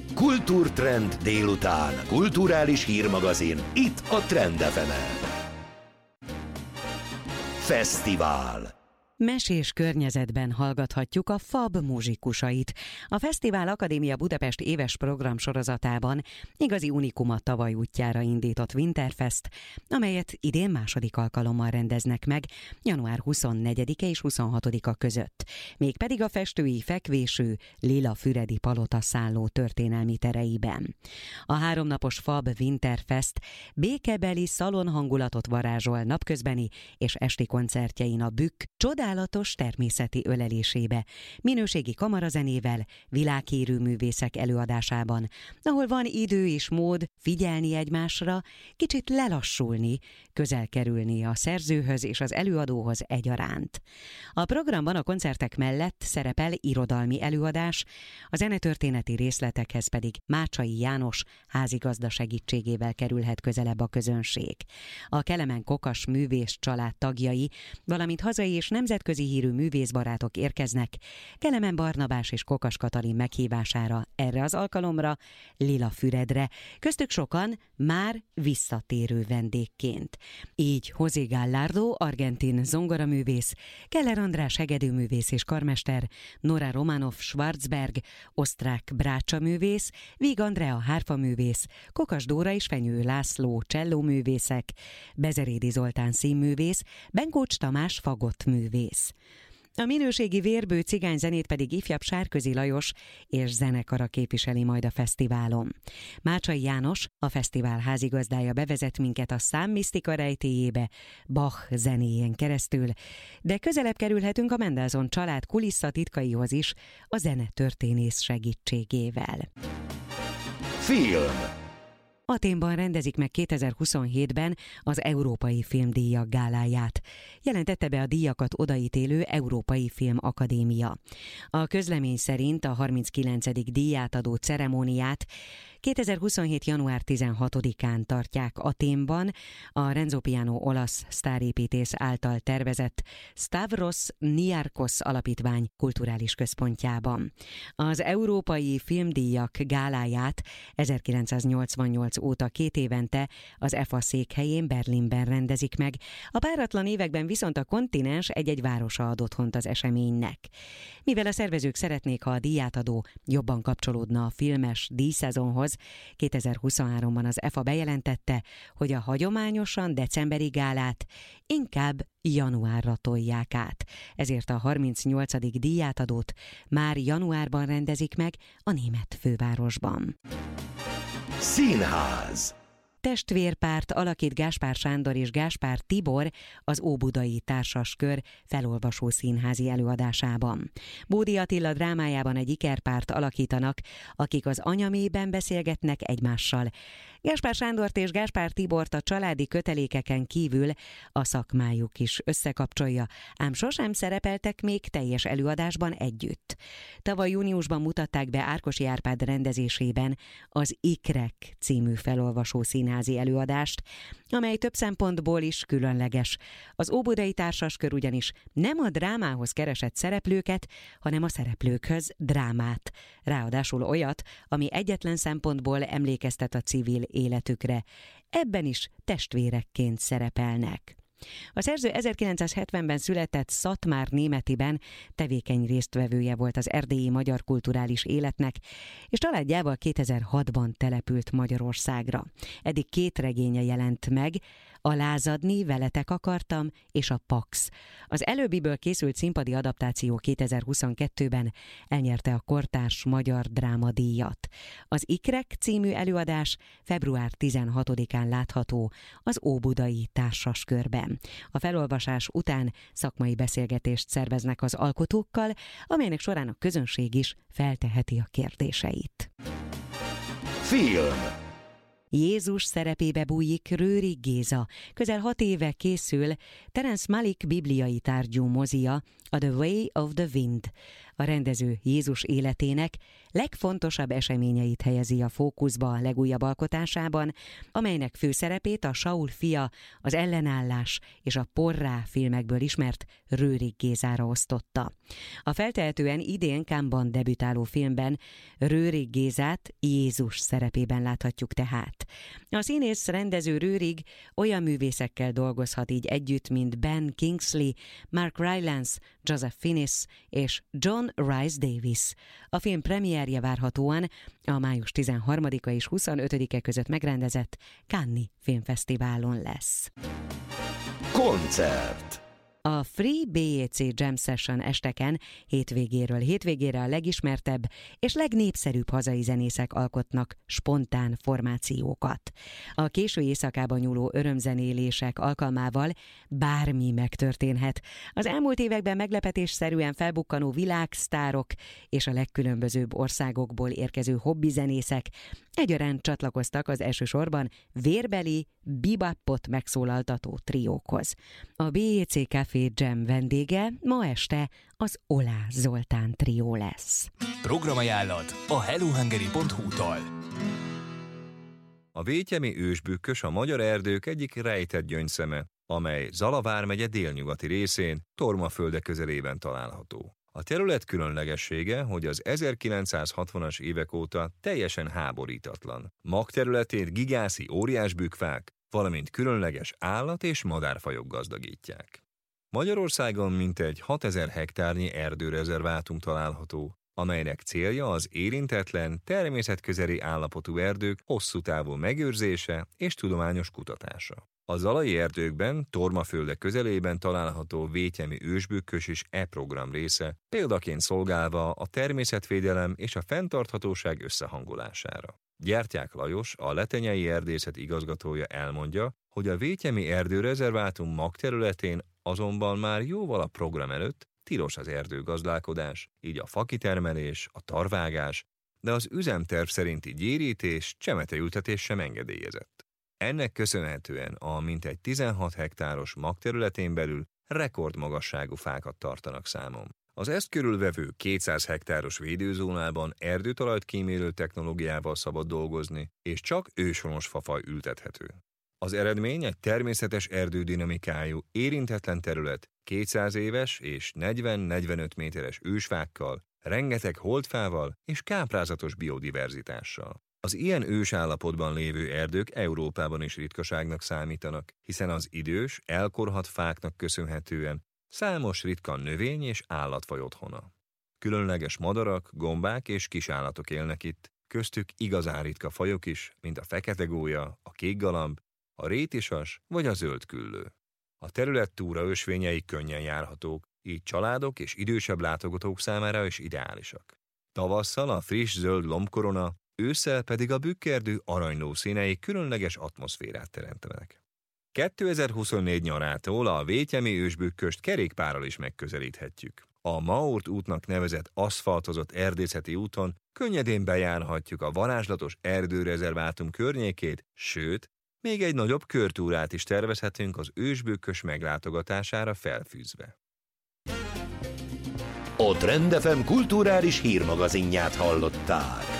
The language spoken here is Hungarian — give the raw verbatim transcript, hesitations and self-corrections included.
Kultúrtrend délután. Kulturális hírmagazin. Itt a Trend ef emen. Fesztivál. Mesés környezetben hallgathatjuk a FAB muzsikusait. A Fesztivál Akadémia Budapest éves programsorozatában igazi unikumot tavaly útjára indított Winterfest, amelyet idén második alkalommal rendeznek meg, január huszonnegyedike és huszonhatodika között. Mégpedig a festői fekvésű Lila-Füredi Palota szálló történelmi tereiben. A háromnapos FAB Winterfest békebeli szalonhangulatot varázsol napközbeni és esti koncertjein a Bükk csodálatos természeti ölelésébe, minőségi kamarazenével, világhírű művészek előadásában, ahol van idő és mód figyelni egymásra, kicsit lelassulni, közel kerülni a szerzőhöz és az előadóhoz egyaránt. A programban a koncertek mellett szerepel irodalmi előadás, a zenetörténeti részletekhez pedig Mácsai János házigazda segítségével kerülhet közelebb a közönség. A Kelemen Kokas művész család tagjai, valamint hazai és nemzetközi hírű művészbarátok érkeznek Kelemen Barnabás és Kokas Katalin meghívására erre az alkalomra Lila-Füredre, köztük sokan már visszatérő vendégként. Így José Gallardo, argentin zongoraművész, Keller András hegedűművész és karmester, Nora Romanov Schwarzberg, osztrák brácsaművész, Víg Andrea hárfaművész, Kokas Dóra és Fenyő László csellóművészek, Bezerédi Zoltán színművész, Benkócs Tamás fagottművész. A minőségi vérbő cigányzenét pedig ifjabb Sárközi Lajos és zenekara képviseli majd a fesztiválon. Mácsai János, a fesztivál házigazdája bevezet minket a számmisztika rejtélyébe Bach zenéjén keresztül, de közelebb kerülhetünk a Mendelssohn család kulisszatitkaihoz is a zenetörténész segítségével. Film. Athénban rendezik meg kétezer-huszonhétben az Európai Filmdíjak gáláját. Jelentette be a díjakat odaítélő Európai Film Akadémia. A közlemény szerint a harminckilencedik díjátadó ceremóniát kétezer-huszonhét. január tizenhatodikán tartják Athénban, a Renzo Piano olasz sztárépítész által tervezett Stavros Niarchos Alapítvány kulturális központjában. Az Európai Filmdíjak gáláját ezerkilencszáznyolcvannyolc óta két évente az e ef á székhelyén Berlinben rendezik meg, a páratlan években viszont a kontinens egy-egy városa ad otthont az eseménynek. Mivel a szervezők szeretnék, ha a díjátadó jobban kapcsolódna a filmes díjszezonhoz, kétezer-huszonháromban az e ef á bejelentette, hogy a hagyományosan decemberi gálát inkább januárra tolják át. Ezért a harmincnyolcadik díjátadót már januárban rendezik meg a német fővárosban. Színház. Testvérpárt alakít Gáspár Sándor és Gáspár Tibor az Óbudai Társaskör felolvasó színházi előadásában. Bódi Attila drámájában egy ikerpárt alakítanak, akik az anyamében beszélgetnek egymással. Gáspár Sándort és Gáspár Tibort a családi kötelékeken kívül a szakmájuk is összekapcsolja, ám sosem szerepeltek még teljes előadásban együtt. Tavaly júniusban mutatták be Árkosi Árpád rendezésében az Ikrek című felolvasó színházi előadást, amely több szempontból is különleges. Az Óbudai Társaskör ugyanis nem a drámához keresett szereplőket, hanem a szereplőkhöz drámát. Ráadásul olyat, ami egyetlen szempontból emlékeztet a civil életükre. Ebben is testvérekként szerepelnek. A szerző ezerkilencszázhetvenben született Szatmár Németiben tevékeny résztvevője volt az erdélyi magyar kulturális életnek, és családjával kétezer-hatban települt Magyarországra. Eddig két regénye jelent meg, a Lázadni, Veletek akartam és a Pax. Az előbbiből készült színpadi adaptáció kétezer-huszonkettőben elnyerte a Kortárs Magyar Drámadíjat. Az Ikrek című előadás február tizenhatodikán látható az Óbudai Társaskörben. A felolvasás után szakmai beszélgetést szerveznek az alkotókkal, amelynek során a közönség is felteheti a kérdéseit. Film. Jézus szerepébe bújik Rőri Géza. Közel hat éve készül Terence Malick bibliai tárgyú mozia, a The Way of the Wind. A rendező Jézus életének legfontosabb eseményeit helyezi a fókuszba a legújabb alkotásában, amelynek főszerepét a Saul fia, az Ellenállás és a Porrá filmekből ismert Rőrig Gézára osztotta. A feltehetően idén Cannes-ban debütáló filmben Rőrig Gézát Jézus szerepében láthatjuk tehát. A színész rendező Rőrig olyan művészekkel dolgozhat így együtt, mint Ben Kingsley, Mark Rylance, Joseph Fiennes és John Rhys Davies. A film premierje várhatóan a május tizenharmadika és huszonötödike között megrendezett Cannes-i filmfesztiválon lesz. Koncert. A Free bé jé cé Jam Session esteken hétvégéről hétvégére a legismertebb és legnépszerűbb hazai zenészek alkotnak spontán formációkat. A késő éjszakában nyúló örömzenélések alkalmával bármi megtörténhet. Az elmúlt években meglepetésszerűen felbukkanó világsztárok és a legkülönbözőbb országokból érkező hobbizenészek egyaránt csatlakoztak az elsősorban vérbeli, bebopot megszólaltató triókhoz. A bé jé cé Café Jam vendége ma este az Olá Zoltán trió lesz. Programajánlat a hellohungary pont hu-tól. A vétyemi ősbükkös a magyar erdők egyik rejtett gyöngyszeme, amely Zala vármegye délnyugati részén, Tormafölde közelében található. A terület különlegessége, hogy az ezerkilencszázhatvanas évek óta teljesen háborítatlan. Magterületét gigászi óriásbükkfák, valamint különleges állat- és madárfajok gazdagítják. Magyarországon mintegy hatezer hektárnyi erdőrezervátum található, amelynek célja az érintetlen, természetközeli állapotú erdők hosszú távú megőrzése és tudományos kutatása. A zalai erdőkben, Tormafölde közelében található vétyemi ősbükkös is e program része, példaként szolgálva a természetvédelem és a fenntarthatóság összehangolására. Gyertyák Lajos, a Letenyei Erdészet igazgatója elmondja, hogy a vétyemi erdőrezervátum magterületén azonban már jóval a program előtt tilos az erdőgazdálkodás, így a fakitermelés, a tarvágás, de az üzemterv szerinti gyérítés, csemeteültetés sem engedélyezett. Ennek köszönhetően a mintegy tizenhat hektáros magterületén belül rekordmagasságú fákat tartanak számon. Az ezt körülvevő kétszáz hektáros védőzónában erdőtalajt kímélő technológiával szabad dolgozni, és csak őshonos fafaj ültethető. Az eredmény egy természetes erdődinamikájú, érintetlen terület, kétszáz éves és negyven-negyvenöt méteres ősfákkal, rengeteg holdfával és káprázatos biodiverzitással. Az ilyen ősállapotban lévő erdők Európában is ritkaságnak számítanak, hiszen az idős, elkorhadt fáknak köszönhetően számos ritka növény- és állatfaj otthona. Különleges madarak, gombák és kisállatok élnek itt, köztük igazán ritka fajok is, mint a fekete gólya, a kékgalamb, a rétisas vagy a zöld küllő. A terület túraösvényei könnyen járhatók, így családok és idősebb látogatók számára is ideálisak. Tavasszal a friss zöld lombkorona, ősszel pedig a bükkerdő aranyló színei különleges atmoszférát teremtenek. kétezer-huszonnégy nyarától a vétyemi ősbükköst kerékpárral is megközelíthetjük. A Maurt útnak nevezett aszfaltozott erdészeti úton könnyedén bejárhatjuk a varázslatos erdőrezervátum környékét, sőt, még egy nagyobb körtúrát is tervezhetünk az ősbükkös meglátogatására felfűzve. A Trend ef em kulturális hírmagazinját hallották.